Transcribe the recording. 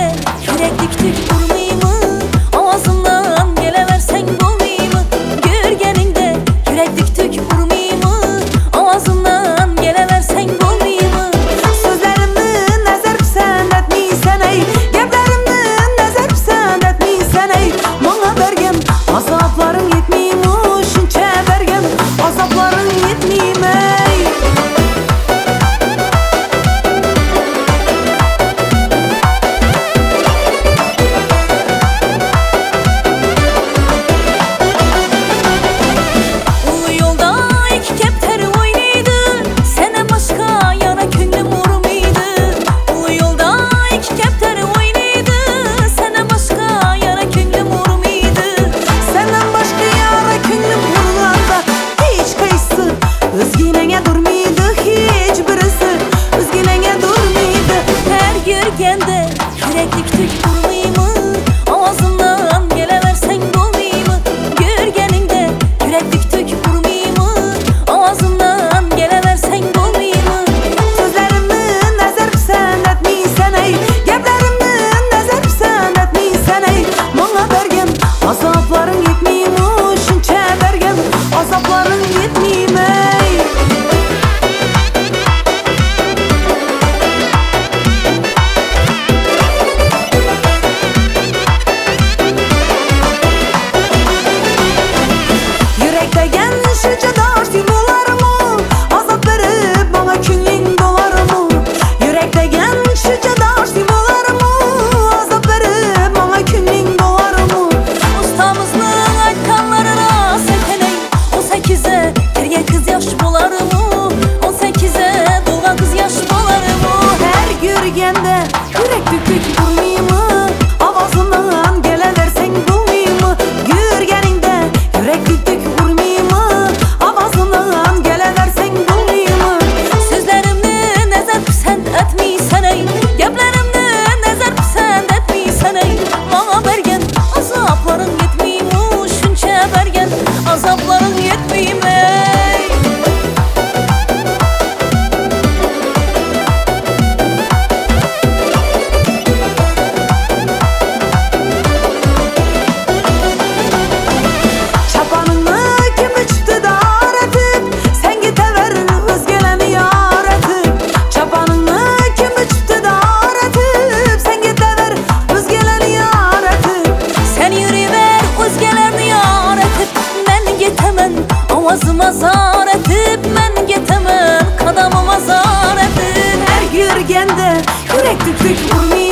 yürgende yüreklik tük vurmayımı, ağzından geleversen bulmayımı. Yürgeninde yüreklik tük vurmayımı, ağzından geleversen bulmayımı. Sözlerimden nazar pisand etmiysen ey, geplerimden nazar pisand etmiysen ey. Bana bergen azapların yetmiymi, şuncha bergen azapların yetmiymi ey. Özgünenge durmaydı hiç birisi, özgünenge durmaydı. Her yürgende yüreklik tük vurmayımı, ağzından geleversen bulmayımı. Yürgeninde yüreklik tük vurmayımı, ağzından geleversen bulmayımı. Sözlerimden nazar pisand etmiysen ey, geplerimden nazar pisand etmiysen ey. Bana bergen azapların yetmiymi, şuncha bergen azapların yetmiymi ey. Yürekdegen şuncha darsi bolarmı, azap berip bana küngün dolarmı. Yürekdegen şuncha darsi bolarmı, azap berip bana küngün dolarmı. Ustamızның aytkanlarına sekeney, 18'e kirgen kız yaş bolarmı, 18'e dolgan kız yaş bolarmı. Her yürgende yürek tükük vurmayımı, avazından geleversen bulmayımı. Yürgeninde yürek tükük vurmayımı, avazından geleversen bulmayımı. Sözlerimni nazar pisand etmiysen ey, geplerimni nazar pisand etmiysen ey. Bana bergen azapların yetmiymi, şuncha bergen azapların yetmiymi ey. Çapanını kim biçti de aratip, sen gitever özgeleni yar etip. Çapanını kim biçti de aratip, sen gitever özgeleni yar etip. Sen yürüver özgelerini yar etip, men getemen avazıma zar etip, men getemen kadamıma zar etip. Her yürgende yürek tükük vurmayı